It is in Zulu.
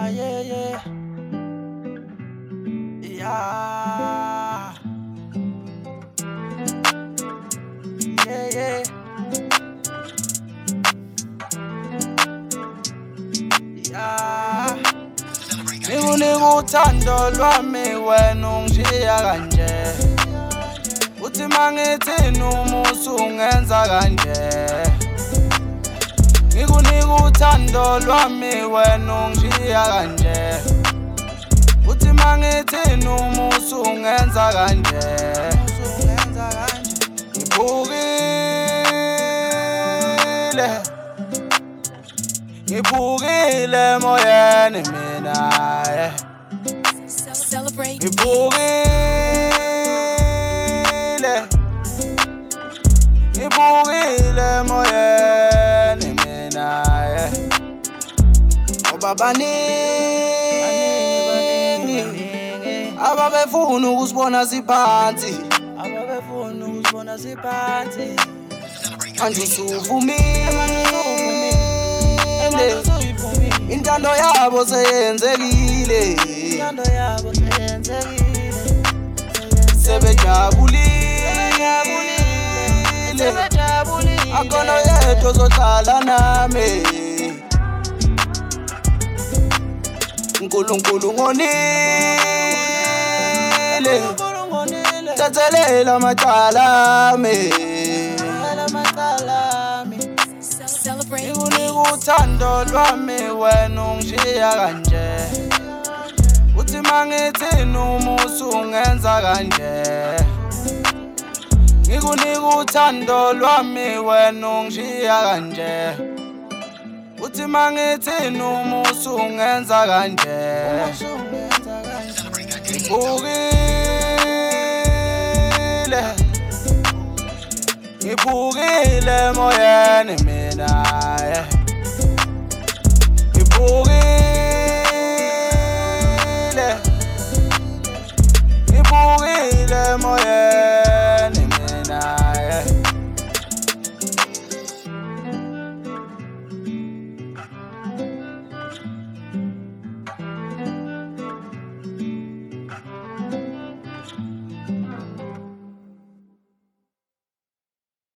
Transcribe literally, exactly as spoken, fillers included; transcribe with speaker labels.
Speaker 1: yeah, yeah. Yeah. Yeah, yeah. Yeah. Nikunika uthando lwami wena ungishiya kanje. Uthi mangithini umusa ungenza kanje. Nikunika uthando lwami wena ungishiya kanje. Uthi mangithini umusa ungenza kanje. Ngibukile Ngibukile moyeni mina yeah.
Speaker 2: Celebrate.
Speaker 1: Ngibukile Ngibukile moyeni mina yeah. Ngoba baningi ababefuna ukusibona siphansi, ababefuna ukusibona siphansi. Manje usuvumile intando yabo seyenzekile, intando yabo seyenzekile. Sebejabulile, sebejabulile. Akona yedwa ozohlala nami. uNkulunkulu ngonile, thathelela amacala ami. Nikunika uthando lwami wena ungishiya kanje. Uthi mangithini umusa ungenza kanje. Nikunika uthando lwami wena ungishiya kanje. Uthi mangithini umusa ungenza kanje. Ngibukile Ngibukile moyeni mina yeah. Ngibukile Ngibukile moyeni